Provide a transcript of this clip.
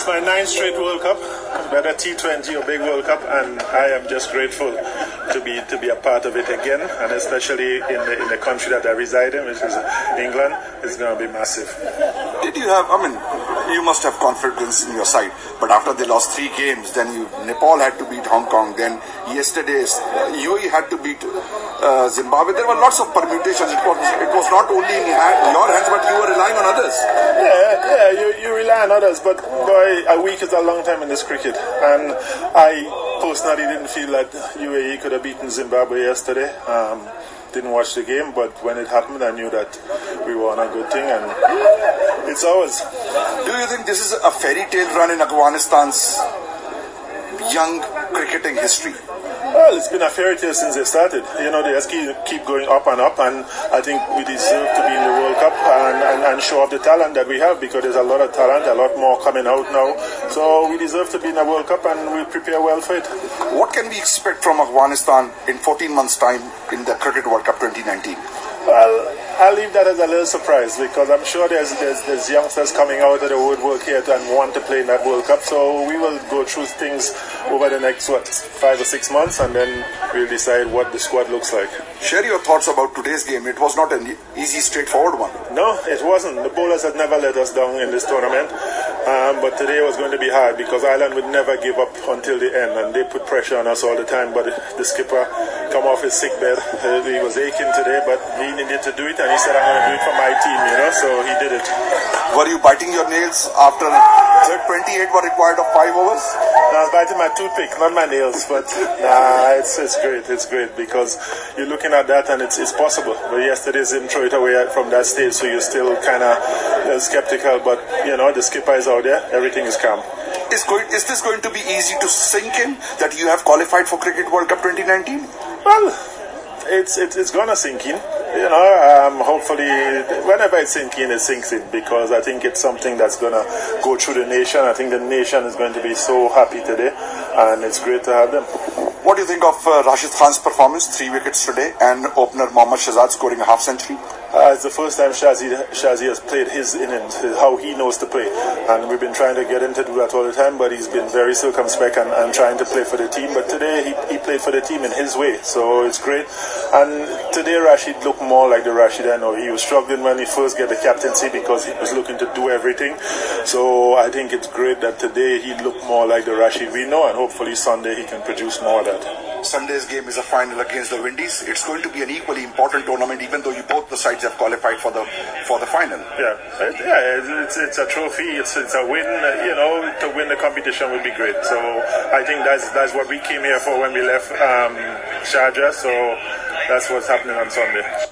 It's my 9th straight World Cup, whether T20 or big World Cup, and I am just grateful to be a part of it again, and especially in the country that I reside in, which is England. It's going to be massive. Did you have, you must have confidence in your side, but after they lost 3 games, then Nepal had to beat Hong Kong, then yesterday UAE had to beat Zimbabwe. There were lots of permutations. It was not only in your hands, but you were relying on others. Yeah, you rely on others, but boy, a week is a long time in this cricket, and I personally didn't feel that UAE could have beaten Zimbabwe yesterday. Didn't watch the game, but when it happened, I knew that we were on a good thing, and it's ours. Do you think this is a fairy tale run in Afghanistan's young cricketing history? Well, it's been a fairy tale since they started. You know, they just keep going up and up, and I think we deserve to be in the World Cup and show off the talent that we have, because there's a lot of talent, a lot more coming out now. So we deserve to be in the World Cup, and we'll prepare well for it. What can we expect from Afghanistan in 14 months' time in the Cricket World Cup 2019? Well, I'll leave that as a little surprise, because I'm sure there's youngsters coming out of the woodwork here and want to play in that World Cup. So we will go through things over the next 5 or 6 months, and then we'll decide what the squad looks like. Share your thoughts about today's game. It was not an easy, straightforward one. No, it wasn't. The bowlers had never let us down in this tournament, but today was going to be hard, because Ireland would never give up until the end, and they put pressure on us all the time. But the skipper come off his sick bed. He was aching today, but he needed to do it, and he said, I'm going to do it for my team, so he did it. Were you biting your nails after 28 were required of 5 overs? No, I was biting my toothpick, not my nails, but it's great. It's great, because you're looking at that and it's possible. But yesterday didn't throw it away from that stage, so you're still kind of skeptical. But, the skipper is out there. Everything is calm. Is this going to be easy to sink in, that you have qualified for Cricket World Cup 2019? Well, it's going to sink in. Hopefully, whenever it sinks in, because I think it's something that's going to go through the nation. I think the nation is going to be so happy today, and it's great to have them. What do you think of Rashid Khan's performance? 3 wickets today, and opener Mohammad Shahzad scoring a half century? It's the first time Shazzy has played his innings, how he knows to play, and we've been trying to get him to do that all the time, but he's been very circumspect and trying to play for the team. But today he played for the team in his way, so it's great. And today Rashid looked more like the Rashid I know. He was struggling when he first got the captaincy, because he was looking to do everything. So I think it's great that today he looked more like the Rashid we know, and hopefully Sunday he can produce more of that. Sunday's game is a final against the Windies. It's going to be an equally important tournament, even though both the sides have qualified for the final. It's a trophy. It's a win. To win the competition would be great. So I think that's what we came here for when we left Sharjah. So that's what's happening on Sunday.